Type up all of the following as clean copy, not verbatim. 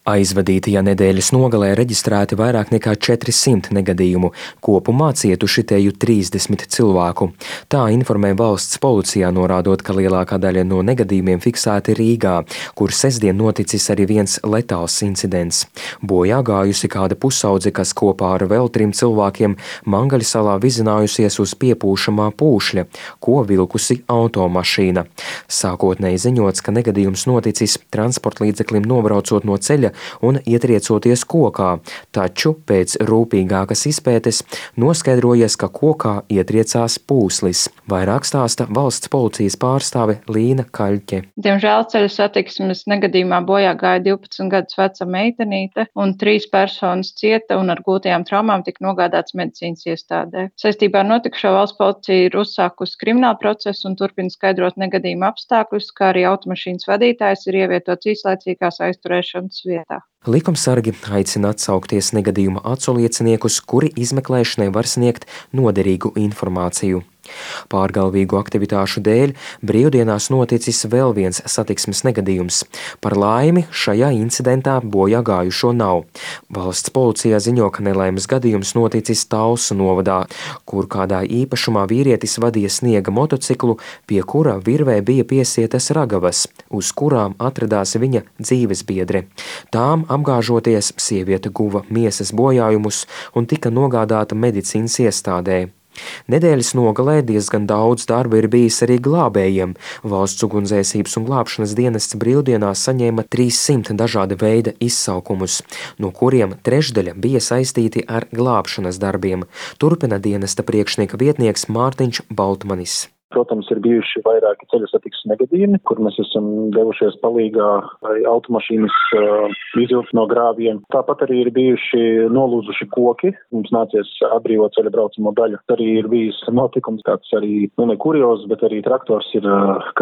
Aizvadītajā nedēļas nogalē reģistrēti vairāk nekā 400 negadījumu, kopumā cietuši teju 30 cilvēku. Tā informē valsts policijā, norādot, ka lielākā daļa no negadījumiem fiksēti Rīgā, kur sestdien noticis arī viens letāls incidents. Bojā gājusi kāda pusaudze, kas kopā ar vēl 3 cilvēkiem Mangaļsalā vizinājusies uz piepūšamā pūšļa, ko vilkusi automašīna. Sākotnēji ziņots, ka negadījums noticis transportlīdzeklim nobraucot no ceļa un ietriecoties kokā, taču pēc rūpīgākas izpētes noskaidrojies, ka kokā ietriecās pūslis. Vairāk stāsta valsts policijas pārstāve Līna Kaļķe. Diemžēl ceļa satiksmes negadījumā bojā gāja 12 gadus veca meitenīte un 3 personas cieta un ar gūtajām traumām tika nogādāts medicīnas iestādē. Saistībā ar notikušo valsts policija ir uzsākusi kriminālu procesu un turpina skaidrot negadījuma apstākļus, kā arī automašīnas vadītājs ir ievietots īslaicīgās aizturēšanas vietā. Likumsargi aicina atsaukties negadījuma atslieciniekus, kuri izmeklēšanai var sniegt noderīgu informāciju. Pārgalvīgu aktivitāšu dēļ brīvdienās noticis vēl viens satiksmes negadījums. Par laimi šajā incidentā bojā gājušo nav. Valsts policijā ziņo, ka nelaimes gadījums noticis Talsu novadā, kur kādā īpašumā vīrietis vadīja sniega motociklu, pie kura virvē bija piesietas ragavas, uz kurām atradās viņa dzīvesbiedre. Tām apgāžoties, sieviete guva miesas bojājumus un tika nogādāta medicīnas iestādē. Nedēļas nogalē diezgan daudz darba ir bijis arī glābējiem. Valsts ugunsdzēsības un glābšanas dienests brīvdienās saņēma 300 dažāda veida izsaukumus, no kuriem trešdaļa bija saistīti ar glābšanas darbiem. Turpina dienesta priekšnieka vietnieks Mārtiņš Baltmanis. Protams, ir bijuši vairāki ceļa satiksmes negadījumi, kur mēs esam devušies palīgā automašīnas izvilkt no grāviem. Tāpat arī ir bijuši nolūzuši koki. Mums nācies atbrīvot ceļa braucamo daļu. Arī ir bijis notikums tāds arī, nekurios, bet arī traktors ir,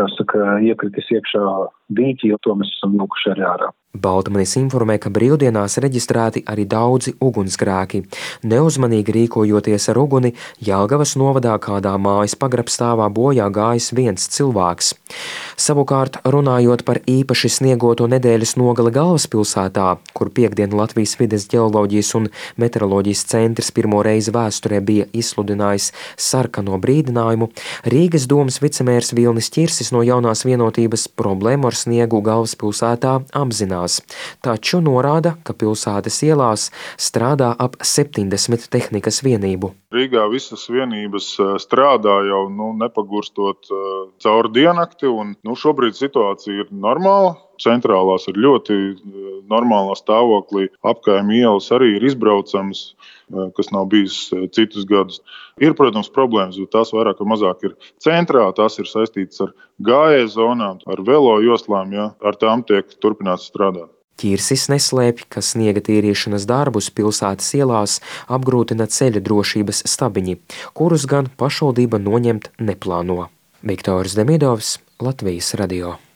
iekritis iekšā dīķī, to mēs esam vilkuši arī ārā. Baltmanis informē, ka brīvdienās reģistrēti arī daudzi ugunsgrēki. Neuzmanīgi rīkojoties ar uguni, Jelgavas novadā kādā mājas pagrabstāvā bojā gājis viens cilvēks. Savukārt, runājot par īpaši sniegoto nedēļas nogali galvaspilsētā, kur piektdien Latvijas vides ģeoloģijas un meteoroloģijas centrs pirmo reizi vēsturē bija izsludinājis sarkano brīdinājumu, Rīgas domas vicemērs Vilnis Ķirsis no Jaunās vienotības problēmu ar sniegu galvaspilsētā apzinās, taču norāda, ka pilsētas ielās strādā ap 70 tehnikas vienību. Rīgā visas vienības strādā jau nepagurstot caur diennakti, un šobrīd situācija ir normāla. Centrālās ir ļoti normālā stāvoklī. Apkaimi ielas arī ir izbraucamas, kas nav bijis citus gadus. Ir, protams, problēmas, bet tās vairāk vai mazāk ir centrā. Tās ir saistītas ar gājēju zonām, ar velo joslām. Ar tām tiek turpināts strādāt. Ķirsis neslēpj, ka sniega tīrīšanas darbus pilsētas ielās apgrūtina ceļa drošības stabiņi, kurus gan pašvaldība noņemt neplāno. Viktors Demidovs, Latvijas radio.